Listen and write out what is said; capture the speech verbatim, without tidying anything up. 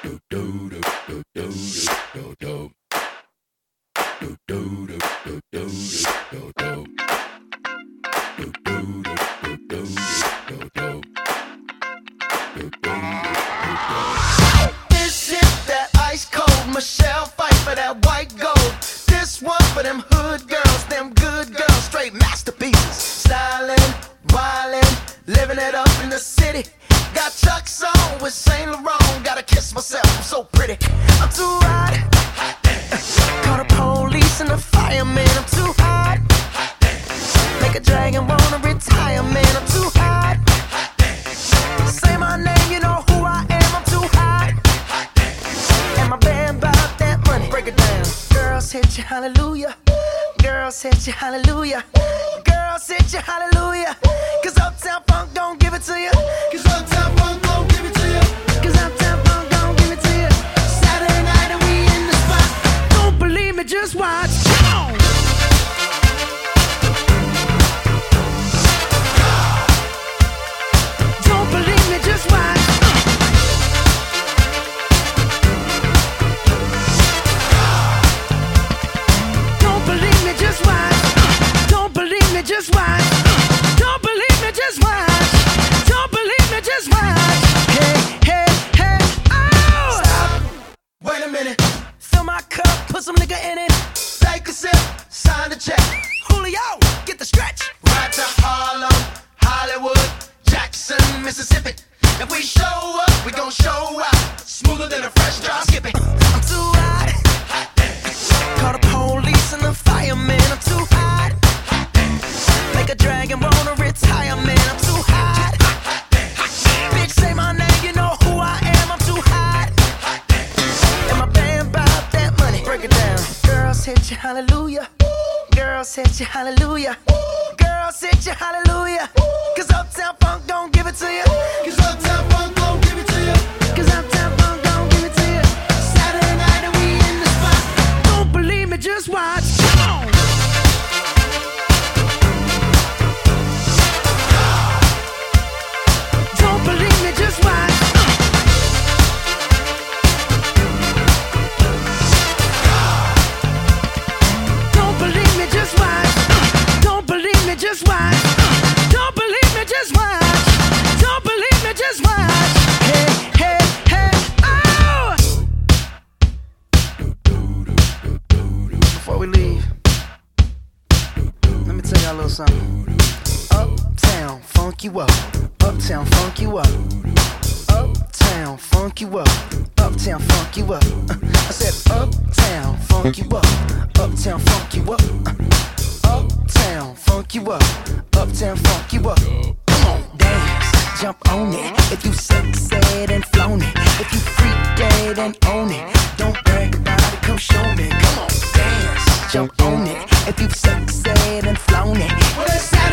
This is that ice cold Michelle fight for that white gold. This one for them hood girls, them good girls, straight masterpieces. Stylin', wildin', living it up in the city. Got Chuck's on with Saint Laurent. Gotta kiss myself, I'm so pretty. I'm too hot. Call the police and the fireman. I'm too hot. Make a dragon wanna retire, man. I'm too hot. Say my name, you know who I am. I'm too hot. And my band bought that money. Break it down. Girls hit you, hallelujah. Girls hit you, hallelujah. Girls hit you, hallelujah. Cause Uptown Funk don't give it to you. Cause Uptown Funk don't give it to you. Cause Uptown Funk don't give it to you. Saturday night and we in the spot. Don't believe me, just watch. Come on. Don't believe me, just watch. Don't believe me, just watch. Don't believe me, just watch. Don't believe me, just watch. Don't believe me, just watch. Hey, hey, hey, oh! Stop. Wait a minute. Fill my cup, put some nigga in it. Take a sip, sign the check. Julio, get the stretch. Right to Harlem, Hollywood, Jackson, Mississippi. If we show up, we gon' show out. Smoother than a fresh drop skipping. I'm too hot. Call the police and the fireman. I'm too hot. Make a dragon wanna retire, man. I'm too hot. Bitch, say my name, you know who I am. I'm too hot. And my band bought that money. Break it down. Girls hit you, hallelujah. Girls hit you, hallelujah. Girls hit you, hallelujah. Cause Uptown Funk don't give it to you. Cause Uptown Funk don't give it to you. Cause Uptown Funk don't give it to you. Saturday night and we in the spot. Don't believe me, just watch. Come on. Don't believe me, just watch. Don't believe me, just watch. Don't believe me, just watch. Don't believe me, just watch. Don't believe me, just watch. Hey, hey, hey, oh! Before we leave, let me tell y'all a little something. Uptown, funk you up. Uptown, funk you up. Uptown, funk you up. Uptown, funk you up. Uh, I said uptown, funk you up. Uptown, funk you up. Uh, uptown, funk you up. Uptown, funk you up. Come on, dance, jump on it. If you sexed and flown it. If you freak dead and own it. Don't brag about it, come show me. Come on, dance, jump on it. If you sexed and flown it. Well, it's